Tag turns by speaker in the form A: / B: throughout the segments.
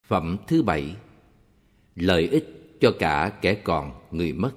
A: Phẩm thứ 7. Lợi ích cho cả kẻ còn người mất.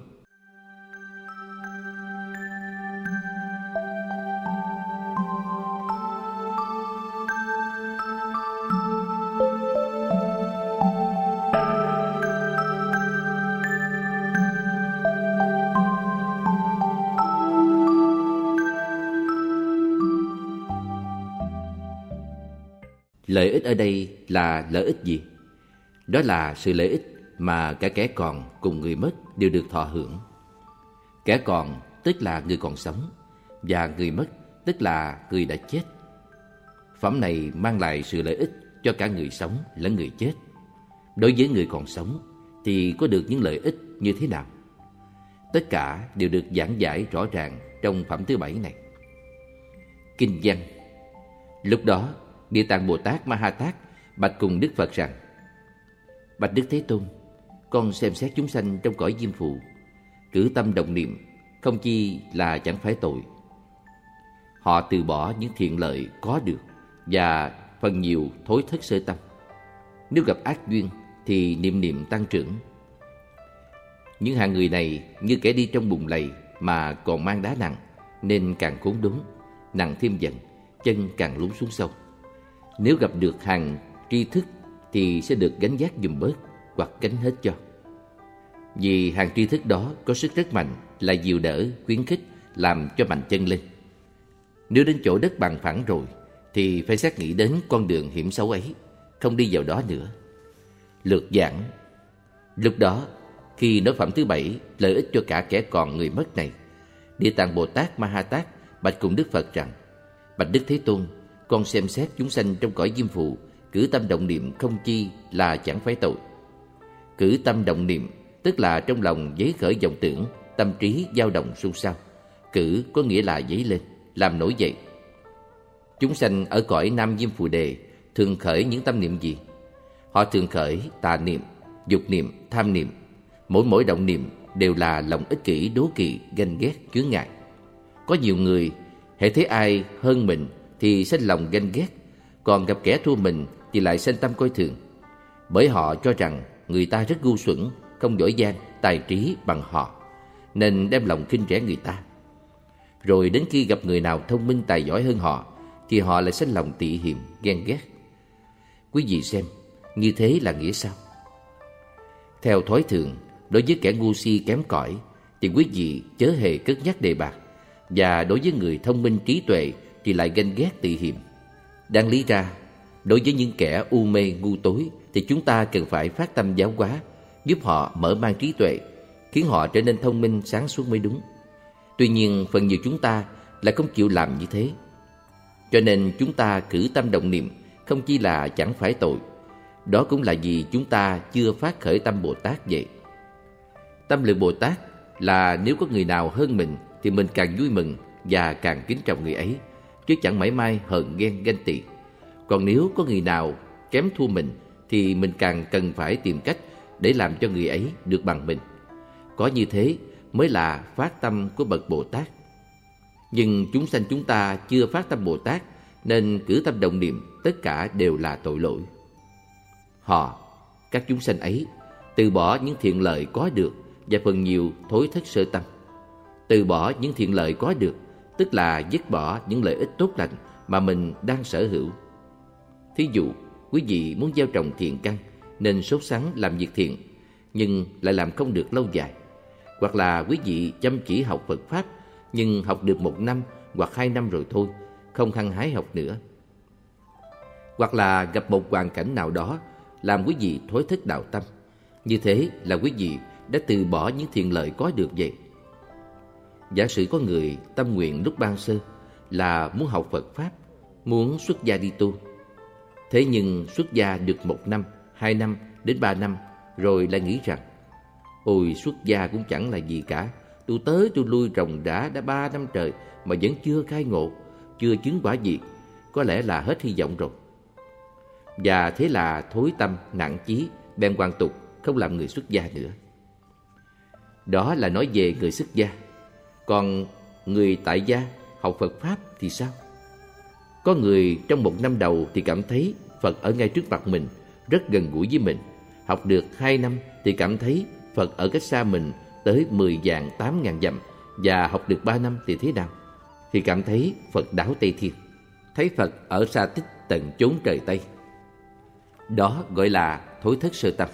A: Lợi ích ở đây là lợi ích gì? Đó là sự lợi ích mà cả kẻ còn cùng người mất đều được thọ hưởng. Kẻ còn tức là người còn sống, và người mất tức là người đã chết. Phẩm này mang lại sự lợi ích cho cả người sống lẫn người chết. Đối với người còn sống thì có được những lợi ích như thế nào? Tất cả đều được giảng giải rõ ràng trong phẩm thứ 7 này. Kinh văn. Lúc đó, Địa Tạng Bồ Tát Ma Ha Tát bạch cùng Đức Phật rằng: Bạch Đức Thế Tôn, con xem xét chúng sanh trong cõi diêm phù, cử tâm động niệm, không chi là chẳng phải tội. Họ từ bỏ những thiện lợi có được và phần nhiều thối thất sơ tâm. Nếu gặp ác duyên thì niệm niệm tăng trưởng. Những hạng người này như kẻ đi trong bùn lầy mà còn mang đá nặng, nên càng khốn đốn, nặng thêm dần, chân càng lún xuống sâu. Nếu gặp được hàng tri thức thì sẽ được gánh vác giùm bớt hoặc gánh hết cho. Vì hàng tri thức đó có sức rất mạnh, là dìu đỡ, khuyến khích, làm cho mạnh chân lên. Nếu đến chỗ đất bằng phẳng rồi thì phải xác nghĩ đến con đường hiểm xấu ấy, không đi vào đó nữa. Lược giảng. Lúc đó, khi nói phẩm thứ 7 lợi ích cho cả kẻ còn người mất này, Địa Tạng Bồ Tát Ma Ha Tát bạch cùng Đức Phật rằng: Bạch Đức Thế Tôn, con xem xét chúng sanh trong cõi diêm phù, cử tâm động niệm không chi là chẳng phải tội. Cử tâm động niệm tức là trong lòng dấy khởi vọng tưởng, tâm trí dao động xôn xao. Cử có nghĩa là dấy lên, làm nổi dậy. Chúng sanh ở cõi Nam Diêm Phù Đề thường khởi những tâm niệm gì? Họ thường khởi tà niệm, dục niệm, tham niệm. Mỗi động niệm đều là lòng ích kỷ, đố kỵ, ganh ghét, chướng ngại. Có nhiều người hễ thấy ai hơn mình thì sinh lòng ganh ghét, còn gặp kẻ thua mình thì lại sinh tâm coi thường. Bởi họ cho rằng người ta rất ngu xuẩn, không giỏi giang, tài trí bằng họ, nên đem lòng khinh rẻ người ta. Rồi đến khi gặp người nào thông minh tài giỏi hơn họ thì họ lại sinh lòng tị hiềm, ghen ghét. Quý vị xem, như thế là nghĩa sao? Theo thói thường, đối với kẻ ngu si kém cỏi thì quý vị chớ hề cất nhắc đề bạc, và đối với người thông minh trí tuệ thì lại ganh ghét tị hiềm. Đáng lý ra, đối với những kẻ u mê ngu tối thì chúng ta cần phải phát tâm giáo hóa, giúp họ mở mang trí tuệ, khiến họ trở nên thông minh sáng suốt mới đúng. Tuy nhiên phần nhiều chúng ta lại không chịu làm như thế. Cho nên chúng ta cử tâm động niệm không chi là chẳng phải tội. Đó cũng là vì chúng ta chưa phát khởi tâm Bồ Tát vậy. Tâm lượng Bồ Tát là nếu có người nào hơn mình thì mình càng vui mừng và càng kính trọng người ấy, chứ chẳng mảy may hờn ghen ganh tị. Còn nếu có người nào kém thua mình thì mình càng cần phải tìm cách để làm cho người ấy được bằng mình. Có như thế mới là phát tâm của bậc Bồ Tát. Nhưng chúng sanh chúng ta chưa phát tâm Bồ Tát, nên cử tâm động niệm tất cả đều là tội lỗi. Họ, các chúng sanh ấy, từ bỏ những thiện lợi có được và phần nhiều thối thất sơ tâm. Từ bỏ những thiện lợi có được tức là dứt bỏ những lợi ích tốt lành mà mình đang sở hữu. Thí dụ, quý vị muốn gieo trồng thiện căn nên sốt sắng làm việc thiện, nhưng lại làm không được lâu dài. Hoặc là quý vị chăm chỉ học Phật Pháp, nhưng học được 1 năm hoặc 2 năm rồi thôi, không hăng hái học nữa. Hoặc là gặp một hoàn cảnh nào đó làm quý vị thối thất đạo tâm. Như thế là quý vị đã từ bỏ những thiện lợi có được vậy. Giả sử có người tâm nguyện lúc ban sơ là muốn học Phật Pháp, muốn xuất gia đi tu. Thế nhưng xuất gia được 1 năm, 2 năm đến 3 năm rồi lại nghĩ rằng: Ôi, xuất gia cũng chẳng là gì cả, tôi tới tôi lui ròng rã đã 3 năm trời mà vẫn chưa khai ngộ, chưa chứng quả gì, có lẽ là hết hy vọng rồi. Và thế là thối tâm, nặng chí, bèn hoàn tục, không làm người xuất gia nữa. Đó là nói về người xuất gia. Còn người tại gia học Phật Pháp thì sao? Có người trong 1 năm đầu thì cảm thấy Phật ở ngay trước mặt mình, rất gần gũi với mình. Học được 2 năm thì cảm thấy Phật ở cách xa mình tới 10 vạn 8.000 dặm. Và học được 3 năm thì thế nào? Thì cảm thấy Phật đáo Tây Thiên, thấy Phật ở xa tích tận chốn trời Tây. Đó gọi là thối thất sơ tâm.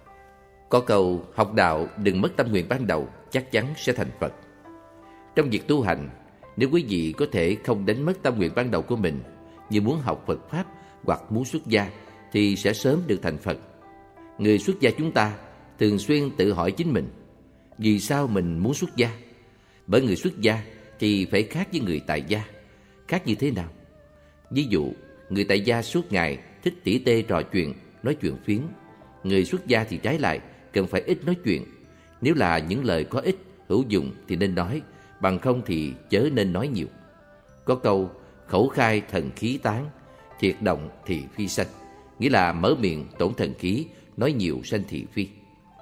A: Có câu học đạo đừng mất tâm nguyện ban đầu, chắc chắn sẽ thành Phật. Trong việc tu hành, nếu quý vị có thể không đánh mất tâm nguyện ban đầu của mình, như muốn học Phật Pháp hoặc muốn xuất gia, thì sẽ sớm được thành Phật. Người xuất gia chúng ta thường xuyên tự hỏi chính mình, vì sao mình muốn xuất gia? Bởi người xuất gia thì phải khác với người tại gia. Khác như thế nào? Ví dụ, người tại gia suốt ngày thích tỉ tê trò chuyện, nói chuyện phiếm. Người xuất gia thì trái lại, cần phải ít nói chuyện. Nếu là những lời có ích, hữu dụng thì nên nói, bằng không thì chớ nên nói nhiều. Có câu, khẩu khai thần khí tán, thiệt động thì phi sanh. Nghĩa là mở miệng tổn thần khí, nói nhiều sanh thị phi.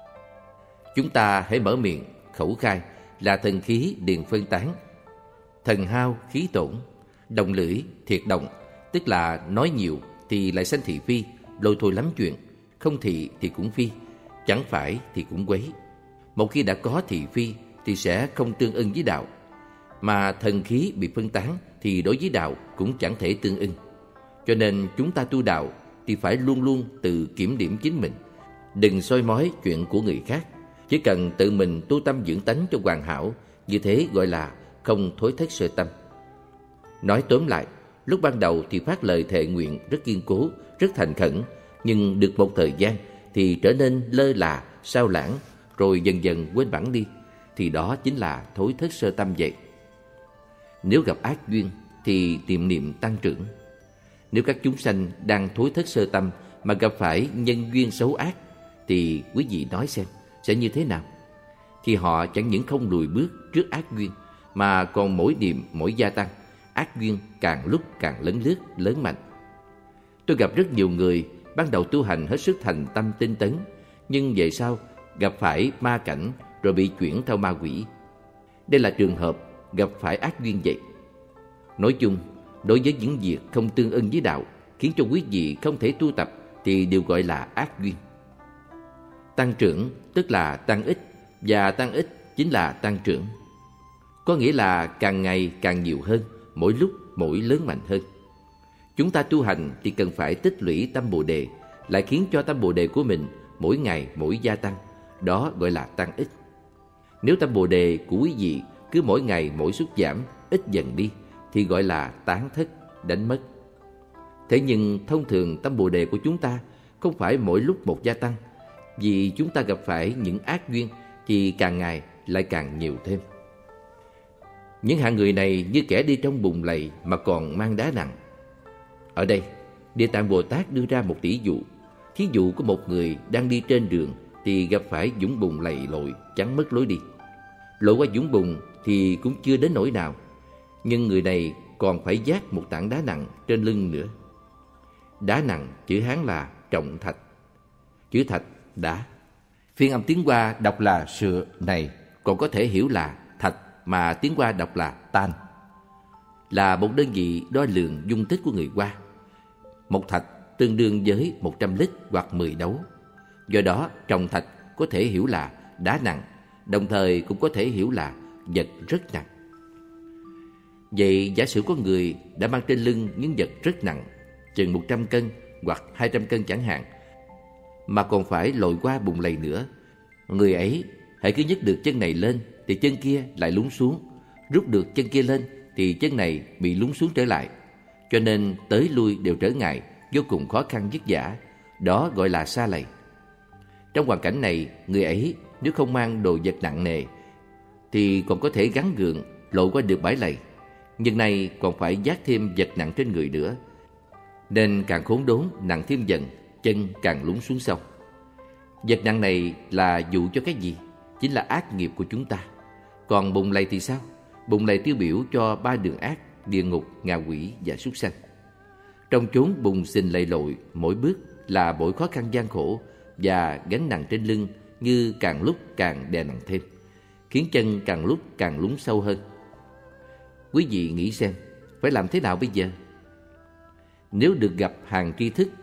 A: Chúng ta hãy mở miệng, khẩu khai là thần khí liền phân tán, thần hao khí tổn. Động lưỡi, thiệt động, tức là nói nhiều thì lại sanh thị phi, lôi thôi lắm chuyện. Không thị thì cũng phi, chẳng phải thì cũng quấy. Một khi đã có thị phi thì sẽ không tương ưng với đạo. Mà thần khí bị phân tán thì đối với đạo cũng chẳng thể tương ưng. Cho nên chúng ta tu đạo thì phải luôn luôn tự kiểm điểm chính mình, đừng soi mói chuyện của người khác. Chỉ cần tự mình tu tâm dưỡng tánh cho hoàn hảo, như thế gọi là không thối thất sơ tâm. Nói tóm lại, lúc ban đầu thì phát lời thệ nguyện rất kiên cố, rất thành khẩn, nhưng được một thời gian thì trở nên lơ là, sao lãng, rồi dần dần quên bẵng đi, thì đó chính là thối thất sơ tâm vậy. Nếu gặp ác duyên thì tiệm niệm tăng trưởng. Nếu các chúng sanh đang thối thất sơ tâm mà gặp phải nhân duyên xấu ác, thì quý vị nói xem sẽ như thế nào? Thì họ chẳng những không lùi bước trước ác duyên, mà còn mỗi niệm mỗi gia tăng, ác duyên càng lúc càng lấn lướt, lớn mạnh. Tôi gặp rất nhiều người ban đầu tu hành hết sức thành tâm tinh tấn, nhưng về sau gặp phải ma cảnh rồi bị chuyển theo ma quỷ. Đây là trường hợp gặp phải ác duyên vậy. Nói chung, đối với những việc không tương ưng với đạo, khiến cho quý vị không thể tu tập, thì đều gọi là ác duyên. Tăng trưởng tức là tăng ít, và tăng ít chính là tăng trưởng. Có nghĩa là càng ngày càng nhiều hơn, mỗi lúc mỗi lớn mạnh hơn. Chúng ta tu hành thì cần phải tích lũy tâm Bồ Đề, lại khiến cho tâm Bồ Đề của mình mỗi ngày mỗi gia tăng. Đó gọi là tăng ít. Nếu tâm Bồ Đề của quý vị cứ mỗi ngày mỗi sút giảm, ít dần đi, thì gọi là tán thất, đánh mất. Thế nhưng thông thường tâm Bồ Đề của chúng ta không phải mỗi lúc một gia tăng, vì chúng ta gặp phải những ác duyên thì càng ngày lại càng nhiều thêm. Những hạng người này như kẻ đi trong bùn lầy mà còn mang đá nặng. Ở đây, Địa Tạng Bồ Tát đưa ra một tỷ dụ. Thí dụ có một người đang đi trên đường thì gặp phải vũng bùn lầy lội, chắn mất lối đi. Lội qua vũng bùn thì cũng chưa đến nỗi nào, nhưng người này còn phải vác một tảng đá nặng trên lưng nữa. Đá nặng chữ Hán là trọng thạch, chữ thạch đá. Phiên âm tiếng Hoa đọc là sựa này, còn có thể hiểu là thạch mà tiếng Hoa đọc là tan, là một đơn vị đo lường dung tích của người Hoa. Một thạch tương đương với 100 lít hoặc 10 đấu. Do đó, trọng thạch có thể hiểu là đá nặng, đồng thời cũng có thể hiểu là vật rất nặng. Vậy giả sử có người đã mang trên lưng những vật rất nặng, chừng 100 cân hoặc 200 cân chẳng hạn, mà còn phải lội qua bùn lầy nữa. Người ấy hãy cứ nhấc được chân này lên thì chân kia lại lún xuống, rút được chân kia lên thì chân này bị lún xuống trở lại. Cho nên tới lui đều trở ngại, vô cùng khó khăn vất vả. Đó gọi là sa lầy. Trong hoàn cảnh này, người ấy nếu không mang đồ vật nặng nề thì còn có thể gắng gượng lội qua được bãi lầy, nhưng nay còn phải vác thêm vật nặng trên người nữa, nên càng khốn đốn, nặng thêm dần, chân càng lún xuống sông. Vật nặng này là dụ cho cái gì? Chính là ác nghiệp của chúng ta. Còn bùn lầy thì sao? Bùn lầy tiêu biểu cho 3 đường ác: địa ngục, ngạ quỷ và súc sanh. Trong chốn bùn xình lầy lội, mỗi bước là mỗi khó khăn gian khổ, và gánh nặng trên lưng như càng lúc càng đè nặng thêm, khiến chân càng lúc càng lún sâu hơn. Quý vị nghĩ xem, phải làm thế nào bây giờ? Nếu được gặp hàng tri thức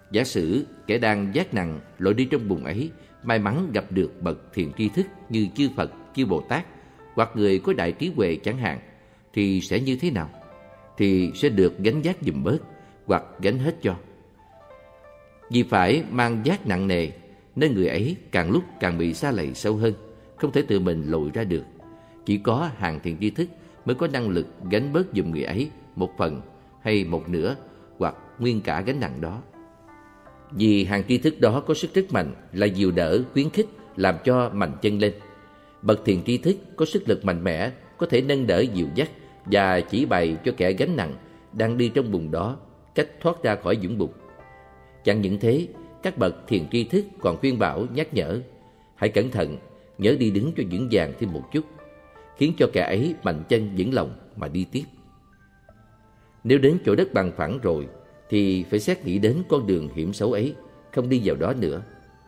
A: Giả sử kẻ đang vác nặng lội đi trong bùn ấy may mắn gặp được bậc thiện tri thức như chư Phật, chư Bồ Tát hoặc người có đại trí huệ chẳng hạn, thì sẽ như thế nào? Thì sẽ được gánh vác giùm bớt hoặc gánh hết cho. Vì phải mang vác nặng nề nên người ấy càng lúc càng bị sa lầy sâu hơn, không thể tự mình lội ra được. Chỉ có hàng thiện tri thức mới có năng lực gánh bớt giùm người ấy một phần hay một nửa hoặc nguyên cả gánh nặng đó. Vì hàng tri thức đó có sức rất mạnh, là dìu đỡ, khuyến khích, làm cho mạnh chân lên. Bậc thiện tri thức có sức lực mạnh mẽ, có thể nâng đỡ dìu dắt và chỉ bày cho kẻ gánh nặng đang đi trong bùn đó cách thoát ra khỏi vũng bùn. Chẳng những thế, các bậc thiện tri thức còn khuyên bảo, nhắc nhở: hãy cẩn thận, nhớ đi đứng cho vững vàng thêm một chút, khiến cho kẻ ấy mạnh chân vững lòng mà đi tiếp. Nếu đến chỗ đất bằng phẳng rồi thì phải xét nghĩ đến con đường hiểm xấu ấy, không đi vào đó nữa.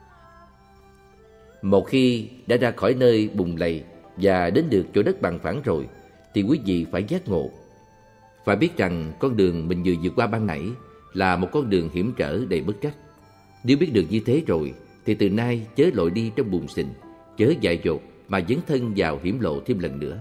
A: Một khi đã ra khỏi nơi bùn lầy và đến được chỗ đất bằng phẳng rồi thì quý vị phải giác ngộ. Phải biết rằng con đường mình vừa vượt qua ban nãy là một con đường hiểm trở đầy bất trắc. Nếu biết được như thế rồi thì từ nay chớ lội đi trong bùn xình, chớ dại dột mà dấn thân vào hiểm lộ thêm lần nữa.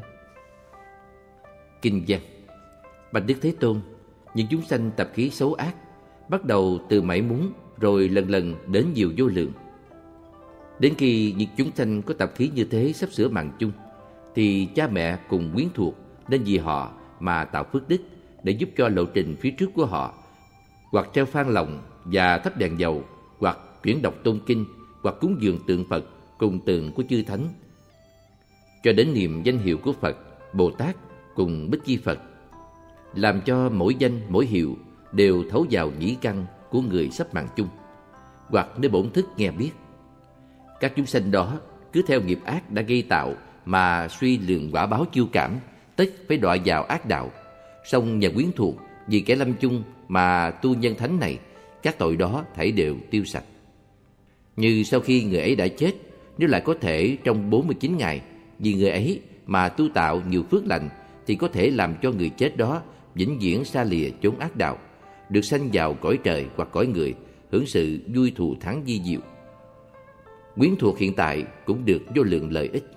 A: Kinh văn: Bạch Đức Thế Tôn, những chúng sanh tập khí xấu ác, bắt đầu từ mảy muốn rồi lần lần đến nhiều vô lượng. Đến khi những chúng sanh có tập khí như thế sắp sửa mạng chung, thì cha mẹ cùng quyến thuộc nên vì họ mà tạo phước đức để giúp cho lộ trình phía trước của họ, hoặc treo phan lồng và thắp đèn dầu, hoặc chuyển đọc tôn kinh, hoặc cúng dường tượng Phật cùng tượng của chư Thánh, cho đến niệm danh hiệu của Phật, Bồ Tát cùng Bích Chi Phật, làm cho mỗi danh mỗi hiệu đều thấu vào nhĩ căn của người sắp mạng chung, hoặc nơi bổn thức nghe biết. Các chúng sanh đó cứ theo nghiệp ác đã gây tạo mà suy lường quả báo chiêu cảm, tất phải đọa vào ác đạo. Song nhà quyến thuộc vì kẻ lâm chung mà tu nhân thánh này, các tội đó thảy đều tiêu sạch. Như sau khi người ấy đã chết, nếu lại có thể trong 49 ngày vì người ấy mà tu tạo nhiều phước lành, thì có thể làm cho người chết đó vĩnh viễn xa lìa chốn ác đạo, được sanh vào cõi trời hoặc cõi người, hưởng sự vui thù thắng vi diệu. Quyến thuộc hiện tại cũng được vô lượng lợi ích.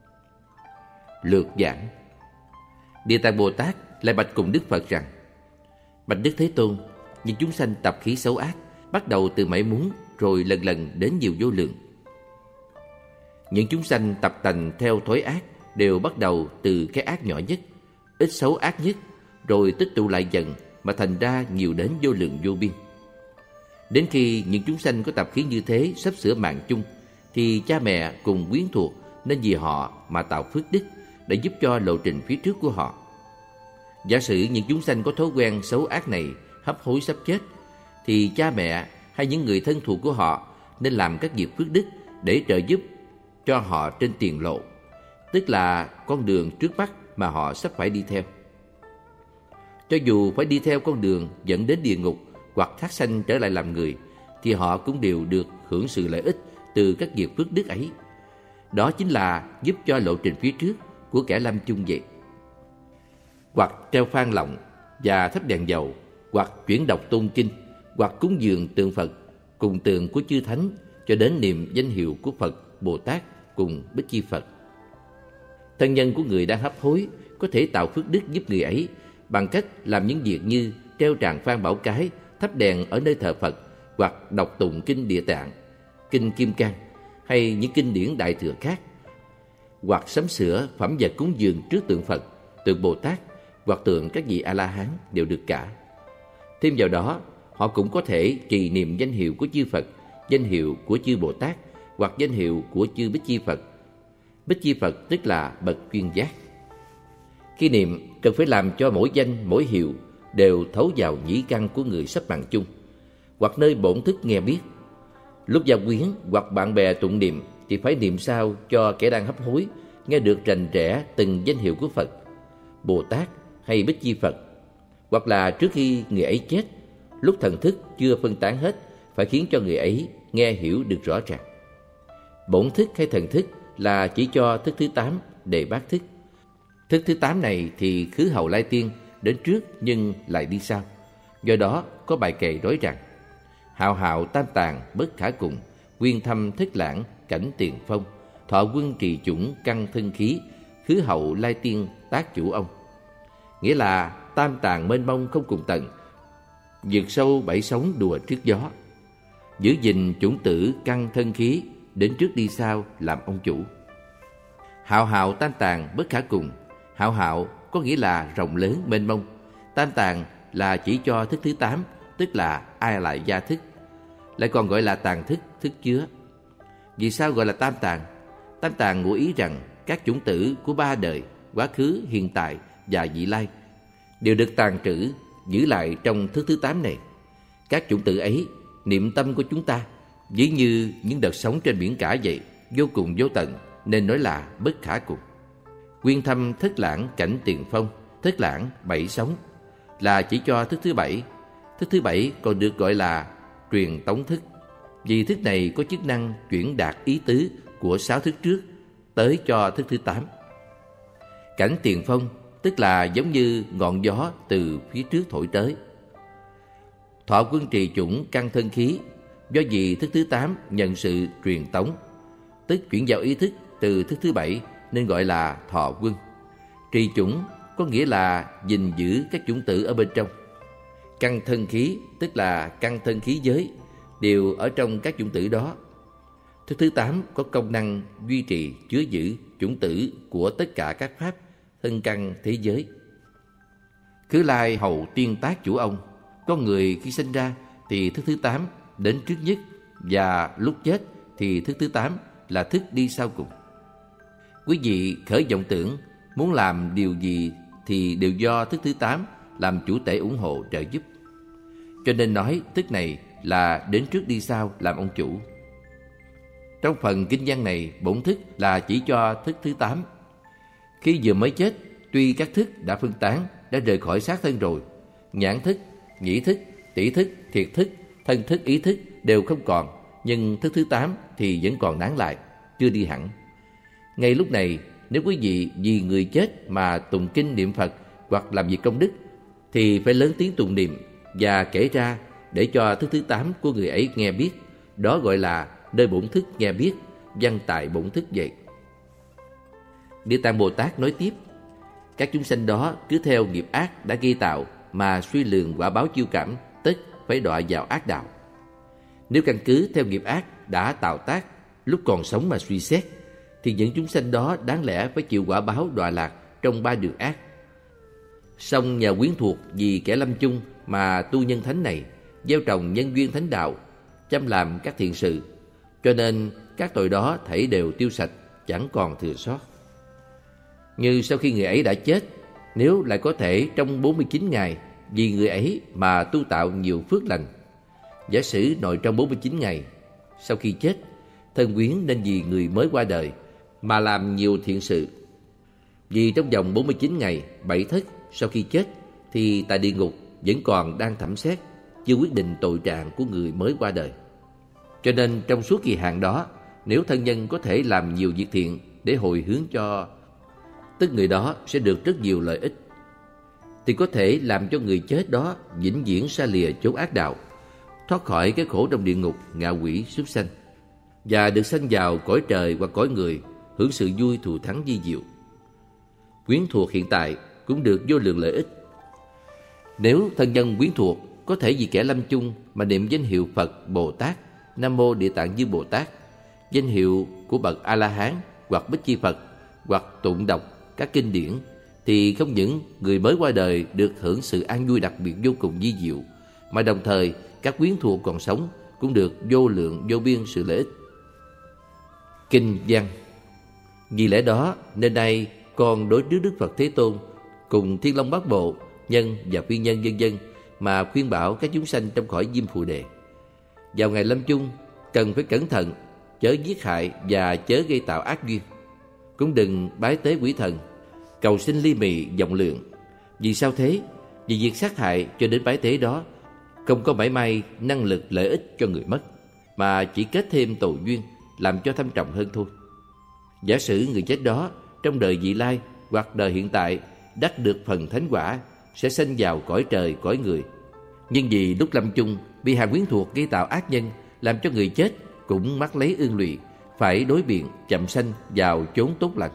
A: Lược giảng: Địa Tạng Bồ Tát lại bạch cùng Đức Phật rằng: Bạch Đức Thế Tôn, những chúng sanh tập khí xấu ác, bắt đầu từ mảy muốn rồi lần lần đến nhiều vô lượng. Những chúng sanh tập tành theo thói ác đều bắt đầu từ cái ác nhỏ nhất, ít xấu ác nhất, rồi tích tụ lại dần mà thành ra nhiều đến vô lượng vô biên. Đến khi những chúng sanh có tập khí như thế sắp sửa mạng chung, thì cha mẹ cùng quyến thuộc nên vì họ mà tạo phước đức để giúp cho lộ trình phía trước của họ. Giả sử những chúng sanh có thói quen xấu ác này hấp hối sắp chết, thì cha mẹ hay những người thân thuộc của họ nên làm các việc phước đức để trợ giúp cho họ trên tiền lộ, tức là con đường trước mắt mà họ sắp phải đi theo. Cho dù phải đi theo con đường dẫn đến địa ngục hoặc thác sanh trở lại làm người, thì họ cũng đều được hưởng sự lợi ích từ các việc phước đức ấy. Đó chính là giúp cho lộ trình phía trước của kẻ lâm chung vậy. Hoặc treo phan lọng và thắp đèn dầu, hoặc chuyển đọc tôn kinh, hoặc cúng dường tượng Phật cùng tượng của chư Thánh, cho đến niệm danh hiệu của Phật, Bồ Tát cùng Bích Chi Phật. Thân nhân của người đang hấp hối có thể tạo phước đức giúp người ấy bằng cách làm những việc như treo tràng phan bảo cái, thắp đèn ở nơi thờ Phật, hoặc đọc tụng kinh Địa Tạng, kinh Kim Cang hay những kinh điển đại thừa khác, hoặc sắm sửa phẩm vật cúng dường trước tượng Phật, tượng Bồ Tát hoặc tượng các vị A-la-hán đều được cả. Thêm vào đó, họ cũng có thể trì niệm danh hiệu của chư Phật, danh hiệu của chư Bồ Tát hoặc danh hiệu của chư Bích Chi Phật. Bích Chi Phật tức là bậc chuyên giác. Khi niệm cần phải làm cho mỗi danh mỗi hiệu đều thấu vào nhĩ căn của người sắp mạng chung, hoặc nơi bổn thức nghe biết. Lúc gia quyến hoặc bạn bè tụng niệm thì phải niệm sao cho kẻ đang hấp hối nghe được rành rẽ từng danh hiệu của Phật, Bồ Tát hay Bích Chi Phật. Hoặc là trước khi người ấy chết, lúc thần thức chưa phân tán hết, phải khiến cho người ấy nghe hiểu được rõ ràng. Bổn thức hay thần thức là chỉ cho thức thứ 8 Đề Bát Thức. Thức thứ 8 này thì khứ hậu lai tiên đến trước nhưng lại đi sau. Do đó có bài kệ nói rằng: hào hào tam tàng bất khả cùng, quyên thâm thất lãng cảnh tiền phong, thọ quân trì chủng căn thân khí, khứ hậu lai tiên tác chủ ông. Nghĩa là tam tàng mênh mông không cùng tận, vượt sâu bảy sóng đùa trước gió, giữ gìn chủng tử căn thân khí, đến trước đi sau làm ông chủ. Hào hào tam tàng bất khả cùng. Hào hào có nghĩa là rộng lớn mênh mông. Tam tàng là chỉ cho thức thứ 8, tức là ai lại gia thức, lại còn gọi là tàng thức, thức chứa. Vì sao gọi là tam tàng? Tam tàng ngụ ý rằng các chủng tử của 3 đời, quá khứ, hiện tại và vị lai đều được tàng trữ, giữ lại trong thức thứ 8 này. Các chủng tử ấy, niệm tâm của chúng ta, ví như những đợt sóng trên biển cả vậy, vô cùng vô tận, nên nói là bất khả cùng. Quyên thâm thất lãng cảnh tiền phong. Thất lãng 7 sóng là chỉ cho thức thứ 7. Thức thứ 7 còn được gọi là truyền tống thức, vì thức này có chức năng chuyển đạt ý tứ của 6 thức trước tới cho thức thứ 8. Cảnh tiền phong tức là giống như ngọn gió từ phía trước thổi tới. Thọ quân trì chủng căn thân khí, do vì thức thứ 8 nhận sự truyền tống, tức chuyển giao ý thức từ thức thứ 7, nên gọi là thọ quân. Trì chủng có nghĩa là gìn giữ các chủng tử ở bên trong. Căn thân khí tức là căn thân khí giới đều ở trong các chủng tử đó. Thức thứ 8 có công năng duy trì, chứa giữ chủng tử của tất cả các pháp thân căn thế giới. Khứ lai hầu tiên tác chủ ông. Con người khi sinh ra thì thức thứ 8 đến trước nhất, và lúc chết thì thức thứ 8 là thức đi sau cùng. Quý vị khởi vọng tưởng muốn làm điều gì thì đều do thức thứ 8 làm chủ tể ủng hộ trợ giúp. Cho nên nói thức này là đến trước đi sau làm ông chủ. Trong phần kinh văn này, bổn thức là chỉ cho thức thứ 8. Khi vừa mới chết, tuy các thức đã phân tán, đã rời khỏi xác thân rồi, nhãn thức, nhĩ thức, tỷ thức, thiệt thức, thân thức, ý thức đều không còn, nhưng thức thứ 8 thì vẫn còn nán lại, chưa đi hẳn. Ngay lúc này, nếu quý vị vì người chết mà tụng kinh niệm Phật hoặc làm việc công đức, thì phải lớn tiếng tụng niệm và kể ra để cho thức thứ 8 của người ấy nghe biết. Đó gọi là nơi bổn thức nghe biết, văn tại bổn thức vậy. Địa Tạng Bồ Tát nói tiếp: các chúng sanh đó cứ theo nghiệp ác đã gây tạo mà suy lường quả báo chiêu cảm, tức phải đọa vào ác đạo. Nếu căn cứ theo nghiệp ác đã tạo tác lúc còn sống mà suy xét, thì những chúng sanh đó đáng lẽ phải chịu quả báo đọa lạc trong 3 đường ác. Song nhờ quyến thuộc vì kẻ lâm chung mà tu nhân thánh này, gieo trồng nhân duyên thánh đạo, chăm làm các thiện sự, cho nên các tội đó thảy đều tiêu sạch, chẳng còn thừa sót. Như sau khi người ấy đã chết, nếu lại có thể trong 49 ngày vì người ấy mà tu tạo nhiều phước lành. Giả sử nội trong 49 ngày sau khi chết, thân quyến nên vì người mới qua đời mà làm nhiều thiện sự. Vì trong vòng 49 ngày 7 thức sau khi chết thì tại địa ngục vẫn còn đang thẩm xét, chưa quyết định tội trạng của người mới qua đời. Cho nên trong suốt kỳ hạn đó, nếu thân nhân có thể làm nhiều việc thiện để hồi hướng cho, tức người đó sẽ được rất nhiều lợi ích, thì có thể làm cho người chết đó vĩnh viễn xa lìa chốn ác đạo, thoát khỏi cái khổ trong địa ngục, ngạ quỷ, súc sanh, và được sanh vào cõi trời hoặc cõi người, hưởng sự vui thù thắng vi diệu. Quyến thuộc hiện tại cũng được vô lượng lợi ích. Nếu thân nhân quyến thuộc có thể vì kẻ lâm chung mà niệm danh hiệu Phật Bồ Tát, Nam Mô Địa Tạng Vương Bồ Tát, danh hiệu của bậc A La Hán hoặc Bích Chi Phật, hoặc tụng đọc các kinh điển, thì không những người mới qua đời được hưởng sự an vui đặc biệt vô cùng vi diệu, mà đồng thời các quyến thuộc còn sống cũng được vô lượng vô biên sự lợi ích. Kinh văn. Vì lẽ đó nên nay con đối trước Đức Phật Thế Tôn cùng Thiên Long Bát Bộ, nhân và phi nhân vân vân mà khuyên bảo các chúng sanh trong cõi Diêm Phù Đề, vào ngày lâm chung cần phải cẩn thận, chớ giết hại và chớ gây tạo ác duyên. Cũng đừng bái tế quỷ thần, cầu xin ly mì vọng lượng. Vì sao thế? Vì việc sát hại cho đến bái tế đó không có mảy may năng lực lợi ích cho người mất, mà chỉ kết thêm tội duyên, làm cho thâm trọng hơn thôi. Giả sử người chết đó trong đời vị lai hoặc đời hiện tại đắc được phần thánh quả, sẽ sanh vào cõi trời cõi người, nhưng vì lúc lâm chung bị Hàn Quyến Thuộc gây tạo ác nhân, làm cho người chết cũng mắc lấy ương lụy, phải đối biện chậm sanh vào chốn tốt lành.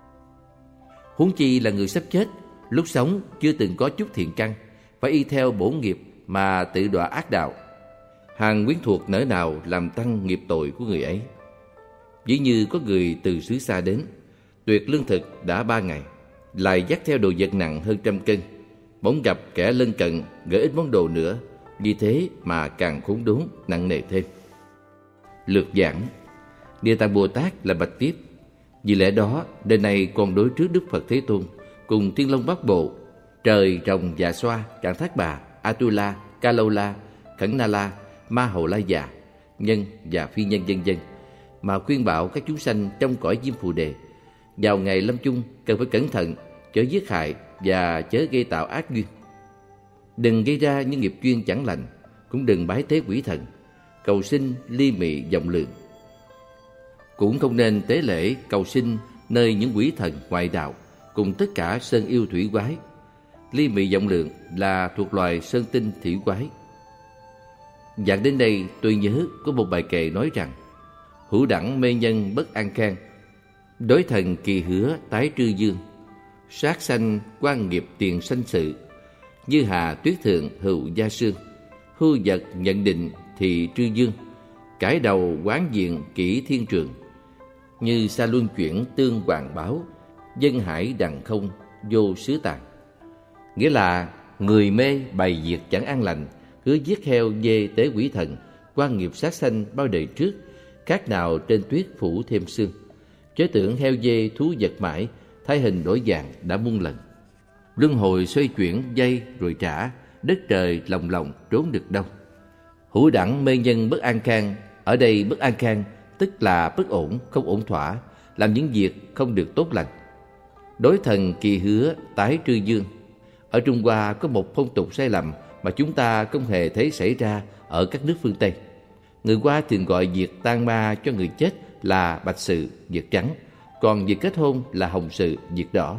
A: Huống chi là người sắp chết, lúc sống chưa từng có chút thiện căn, phải y theo bổn nghiệp mà tự đọa ác đạo. Hàn Quyến Thuộc nỡ nào làm tăng nghiệp tội của người ấy. Ví như có người từ xứ xa đến, tuyệt lương thực đã 3 ngày, lại dắt theo đồ vật nặng hơn 100 cân, bỗng gặp kẻ lân cận gửi ít món đồ nữa, vì thế mà càng khốn đốn nặng nề thêm. Lược giảng, Địa Tạng Bồ Tát là bạch tiếp: vì lẽ đó đời này còn đối trước Đức Phật Thế Tôn cùng Thiên Long Bát Bộ, trời rồng dạ xoa, Cạn Thác Bà, Atula, Ca Lâu La, Khẩn Na La, Ma Hầu La Già, nhân và phi nhân vân vân, mà khuyên bảo các chúng sanh trong cõi Diêm Phù Đề vào ngày lâm chung cần phải cẩn thận, chớ giết hại và chớ gây tạo ác duyên. Đừng gây ra những nghiệp duyên chẳng lành, cũng đừng bái tế quỷ thần, cầu xin ly mị vọng lượng. Cũng không nên tế lễ cầu xin nơi những quỷ thần ngoại đạo cùng tất cả sơn yêu thủy quái. Ly mị vọng lượng là thuộc loài sơn tinh thủy quái. Dạng đến đây tôi nhớ có một bài kệ nói rằng: hữu đẳng mê nhân bất an khang, đối thần kỳ hứa tái trư dương, sát sanh quan nghiệp tiền sanh sự, như hà tuyết thượng hữu gia sương, hư vật nhận định thì trư dương, cải đầu quán diện kỹ thiên trường, như sa luân chuyển tương hoàng báo, dân hải đằng không vô xứ tàn. Nghĩa là người mê bày việc chẳng an lành, hứa giết heo dê tế quỷ thần, quan nghiệp sát sanh bao đời trước, khác nào trên tuyết phủ thêm sương. Chớ tưởng heo dê thú vật mãi, thay hình đổi dạng đã muôn lần. Luân hồi xoay chuyển dây rồi trả, đất trời lòng lòng trốn được đâu. Hữu đẳng mê nhân bất an khang, ở đây bất an khang tức là bất ổn, không ổn thỏa, làm những việc không được tốt lành. Đối thần kỳ hứa tái trư dương. Ở Trung Hoa có một phong tục sai lầm mà chúng ta không hề thấy xảy ra ở các nước phương Tây. Người Hoa thường gọi việc tang ma cho người chết là bạch sự, việc trắng, còn việc kết hôn là hồng sự, việc đỏ.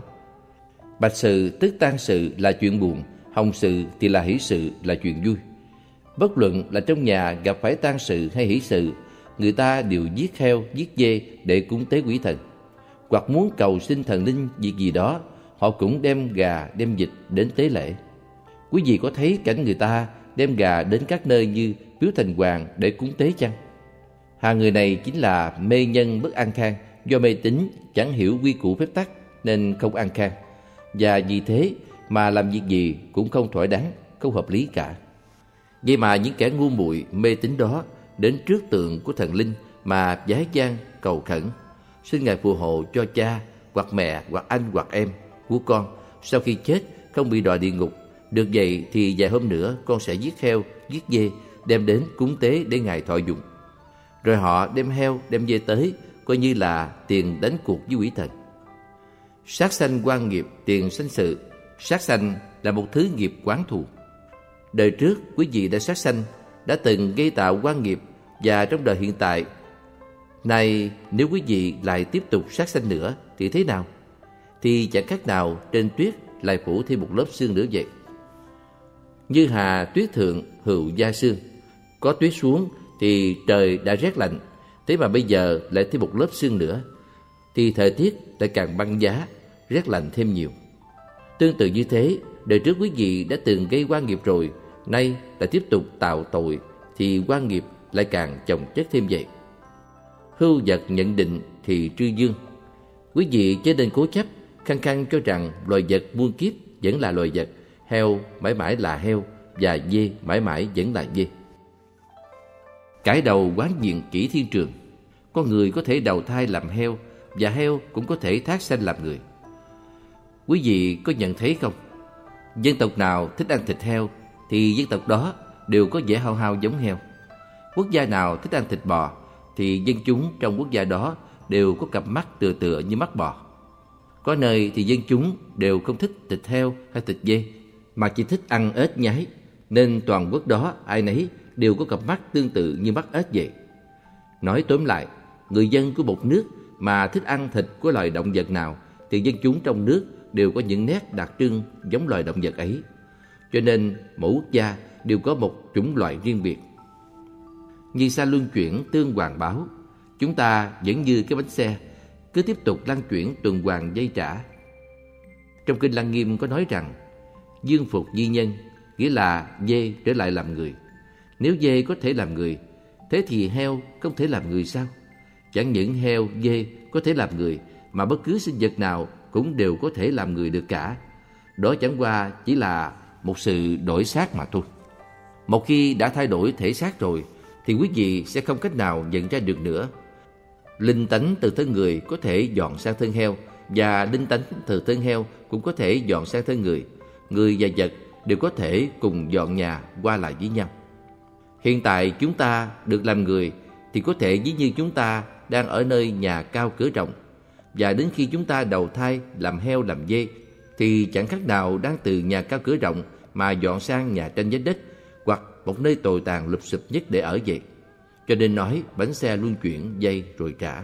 A: Bạch sự tức tang sự là chuyện buồn, hồng sự thì là hỷ sự, là chuyện vui. Bất luận là trong nhà gặp phải tang sự hay hỷ sự, người ta đều giết heo, giết dê để cúng tế quỷ thần. Hoặc muốn cầu xin thần linh việc gì đó, họ cũng đem gà, đem vịt đến tế lễ. Quý vị có thấy cảnh người ta đem gà đến các nơi như Miếu Thành Hoàng để cúng tế chăng? Hàng người này chính là mê nhân bất an khang, do mê tín chẳng hiểu quy củ phép tắc nên không an khang, và vì thế mà làm việc gì cũng không thỏa đáng, không hợp lý cả. Vậy mà những kẻ ngu muội mê tín đó đến trước tượng của thần linh mà vái vang cầu khẩn, xin Ngài phù hộ cho cha hoặc mẹ hoặc anh hoặc em của con sau khi chết không bị đọa địa ngục. Được vậy thì vài hôm nữa con sẽ giết heo, giết dê đem đến cúng tế để Ngài thọ dụng. Rồi họ đem heo, đem dê tới, coi như là tiền đánh cuộc với quỷ thần. Sát sanh quan nghiệp tiền sanh sự. Sát sanh là một thứ nghiệp quán thù. Đời trước quý vị đã sát sanh, đã từng gây tạo quan nghiệp, và trong đời hiện tại nay nếu quý vị lại tiếp tục sát sanh nữa thì thế nào? Thì chẳng khác nào trên tuyết lại phủ thêm một lớp sương nữa vậy. Như hà tuyết thượng hữu gia sương. Có tuyết xuống thì trời đã rét lạnh, thế mà bây giờ lại thêm một lớp sương nữa, thì thời tiết lại càng băng giá, rét lạnh thêm nhiều. Tương tự như thế, đời trước quý vị đã từng gây oan nghiệp rồi, nay lại tiếp tục tạo tội, thì oan nghiệp lại càng chồng chất thêm vậy. Hưu vật nhận định thì trư dương. Quý vị chớ nên cố chấp, khăng khăng cho rằng loài vật muôn kiếp vẫn là loài vật, heo mãi mãi là heo, và dê mãi mãi vẫn là dê. Cải đầu quán diện kỹ thiên trường. Con người có thể đầu thai làm heo, và heo cũng có thể thác sanh làm người. Quý vị có nhận thấy không? Dân tộc nào thích ăn thịt heo thì dân tộc đó đều có vẻ hao hao giống heo. Quốc gia nào thích ăn thịt bò thì dân chúng trong quốc gia đó đều có cặp mắt tựa tựa như mắt bò. Có nơi thì dân chúng đều không thích thịt heo hay thịt dê, mà chỉ thích ăn ếch nhái, nên toàn quốc đó ai nấy đều có cặp mắt tương tự như mắt ếch vậy. Nói tóm lại, người dân của một nước mà thích ăn thịt của loài động vật nào thì dân chúng trong nước đều có những nét đặc trưng giống loài động vật ấy. Cho nên mỗi quốc gia đều có một chủng loại riêng biệt. Như xa luân chuyển tương hoàn báo, chúng ta vẫn như cái bánh xe, cứ tiếp tục lăn chuyển tuần hoàn dây trả. Trong kinh Lăng Nghiêm có nói rằng dương phục di nhân, nghĩa là dê trở lại làm người. Nếu dê có thể làm người, thế thì heo không thể làm người sao? Chẳng những heo, dê có thể làm người, mà bất cứ sinh vật nào cũng đều có thể làm người được cả. Đó chẳng qua chỉ là một sự đổi xác mà thôi. Một khi đã thay đổi thể xác rồi, thì quý vị sẽ không cách nào nhận ra được nữa. Linh tánh từ thân người có thể dọn sang thân heo, và linh tánh từ thân heo cũng có thể dọn sang thân người. Người và vật đều có thể cùng dọn nhà qua lại với nhau. Hiện tại chúng ta được làm người thì có thể ví như chúng ta đang ở nơi nhà cao cửa rộng, và đến khi chúng ta đầu thai làm heo làm dê thì chẳng khác nào đang từ nhà cao cửa rộng mà dọn sang nhà tranh vách đất, hoặc một nơi tồi tàn lụp xụp nhất để ở vậy. Cho nên nói bánh xe luân chuyển dây rồi trả.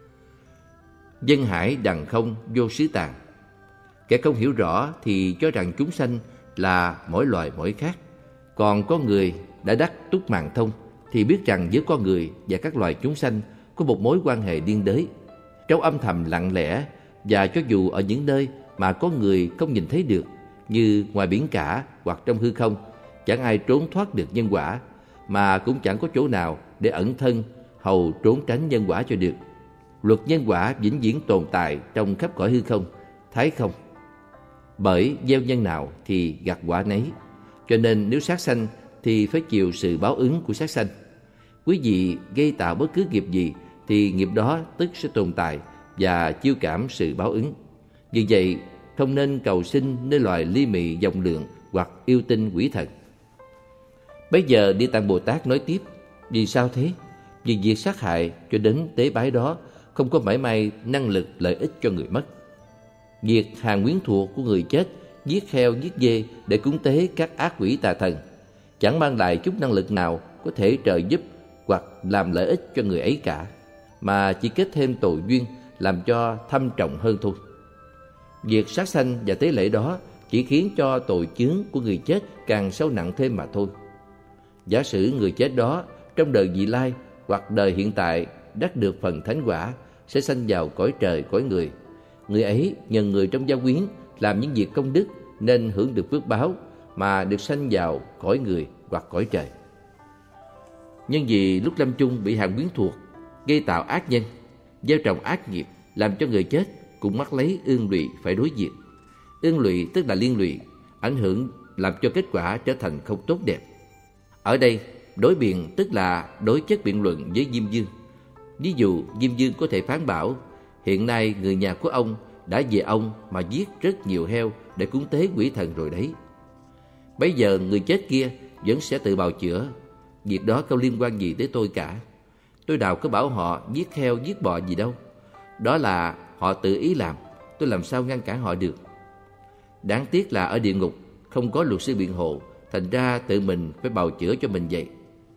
A: Dân hải đằng không vô xứ tàn. Kẻ không hiểu rõ thì cho rằng chúng sanh là mỗi loài mỗi khác. Còn có người đã đắc túc mạng thông thì biết rằng giữa con người và các loài chúng sanh có một mối quan hệ liên đới, trong âm thầm lặng lẽ, và cho dù ở những nơi mà có người không nhìn thấy được, như ngoài biển cả hoặc trong hư không, chẳng ai trốn thoát được nhân quả, mà cũng chẳng có chỗ nào để ẩn thân hầu trốn tránh nhân quả cho được. Luật nhân quả vĩnh viễn tồn tại trong khắp cõi hư không, thái không. Bởi gieo nhân nào thì gặt quả nấy, cho nên nếu sát sanh thì phải chịu sự báo ứng của sát sanh. Quý vị gây tạo bất cứ nghiệp gì thì nghiệp đó tức sẽ tồn tại và chiêu cảm sự báo ứng. Vì vậy không nên cầu sinh nơi loài ly mị vọng lượng hoặc yêu tinh quỷ thần. Bây giờ Địa Tạng Bồ Tát nói tiếp: vì sao thế? Vì việc sát hại cho đến tế bái đó không có mảy may năng lực lợi ích cho người mất. Việc hàng quyến thuộc của người chết giết heo giết dê để cúng tế các ác quỷ tà thần chẳng mang lại chút năng lực nào có thể trợ giúp hoặc làm lợi ích cho người ấy cả, mà chỉ kết thêm tội duyên làm cho thâm trọng hơn thôi. Việc sát sanh và tế lễ đó chỉ khiến cho tội chướng của người chết càng sâu nặng thêm mà thôi. Giả sử người chết đó trong đời vị lai hoặc đời hiện tại đắc được phần thánh quả, sẽ sanh vào cõi trời cõi người. Người ấy nhờ người trong gia quyến làm những việc công đức nên hưởng được phước báo mà được sanh vào cõi người hoặc cõi trời. Nhưng vì lúc lâm chung bị hàng quyến thuộc gây tạo ác nhân, gieo trồng ác nghiệp, làm cho người chết cũng mắc lấy ương lụy phải đối diện. Ương lụy tức là liên lụy, ảnh hưởng làm cho kết quả trở thành không tốt đẹp. Ở đây đối biện tức là đối chất biện luận với Diêm Vương. Ví dụ Diêm Vương có thể phán bảo: hiện nay người nhà của ông đã về ông mà giết rất nhiều heo để cúng tế quỷ thần rồi đấy. Bây giờ người chết kia vẫn sẽ tự bào chữa: việc đó không liên quan gì tới tôi cả. Tôi nào có bảo họ giết heo giết bò gì đâu. Đó là họ tự ý làm, tôi làm sao ngăn cản họ được. Đáng tiếc là ở địa ngục không có luật sư biện hộ, thành ra tự mình phải bào chữa cho mình vậy.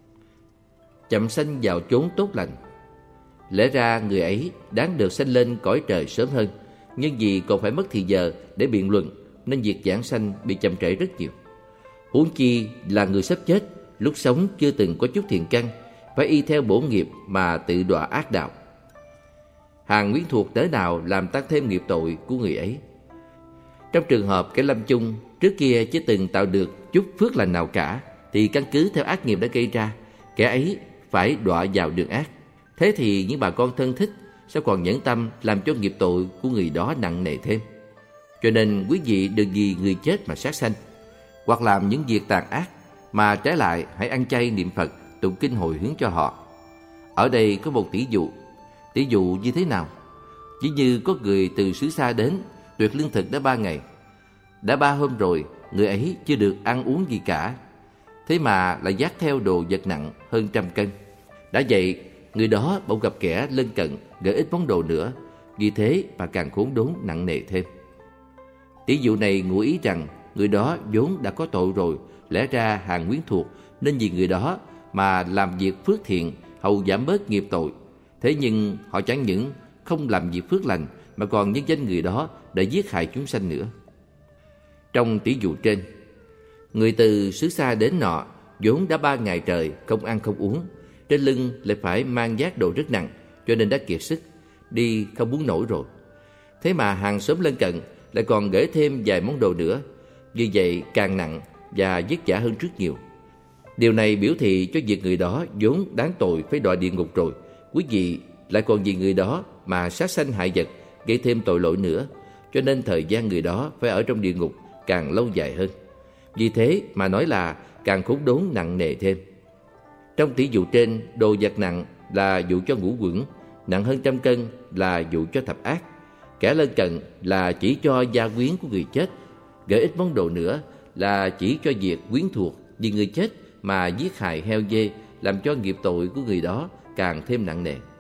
A: Chậm sanh vào chốn tốt lành. Lẽ ra người ấy đáng được sanh lên cõi trời sớm hơn, nhưng vì còn phải mất thì giờ để biện luận nên việc giảng sanh bị chậm trễ rất nhiều. Huống chi là người sắp chết, lúc sống chưa từng có chút thiện căn, phải y theo bổ nghiệp mà tự đọa ác đạo. Hàng quyến thuộc đỡ nào làm tăng thêm nghiệp tội của người ấy. Trong trường hợp kẻ lâm chung trước kia chưa từng tạo được chút phước lành nào cả, thì căn cứ theo ác nghiệp đã gây ra, kẻ ấy phải đọa vào đường ác. Thế thì những bà con thân thích sẽ còn nhẫn tâm làm cho nghiệp tội của người đó nặng nề thêm. Cho nên quý vị đừng vì người chết mà sát sanh, hoặc làm những việc tàn ác, mà trái lại hãy ăn chay niệm Phật, tụng kinh hồi hướng cho họ. Ở đây có một tỷ dụ. Tỷ dụ như thế nào? Chỉ như có người từ xứ xa đến, tuyệt lương thực đã 3 ngày. Đã 3 hôm rồi, người ấy chưa được ăn uống gì cả. Thế mà lại vác theo đồ vật nặng hơn 100 cân. Đã vậy, người đó bỗng gặp kẻ lân cận gửi ít món đồ nữa, vì thế mà càng khốn đốn nặng nề thêm. Tỷ dụ này ngụ ý rằng người đó vốn đã có tội rồi, lẽ ra hàng quyến thuộc nên vì người đó mà làm việc phước thiện hầu giảm bớt nghiệp tội. Thế nhưng họ chẳng những không làm việc phước lành mà còn nhân danh người đó để giết hại chúng sanh nữa. Trong tỷ dụ trên, Người từ xứ xa đến nọ vốn đã 3 ngày trời không ăn không uống, trên lưng lại phải mang vác đồ rất nặng, cho nên đã kiệt sức, đi không muốn nổi rồi. Thế mà hàng xóm lân cận lại còn gửi thêm vài món đồ nữa, như vậy càng nặng và vất vả hơn rất nhiều. Điều này biểu thị cho việc người đó vốn đáng tội phải đọa địa ngục rồi, quý vị lại còn vì người đó mà sát sanh hại vật, gây thêm tội lỗi nữa, cho nên thời gian người đó phải ở trong địa ngục càng lâu dài hơn. Vì thế mà nói là càng khốn đốn nặng nề thêm. Trong tỷ dụ trên, đồ vật nặng là dụ cho ngũ quẩn, nặng hơn 100 cân là dụ cho thập ác. Kẻ lân cận là chỉ cho gia quyến của người chết, gửi ít món đồ nữa là chỉ cho việc quyến thuộc vì người chết mà giết hại heo dê, làm cho nghiệp tội của người đó càng thêm nặng nề.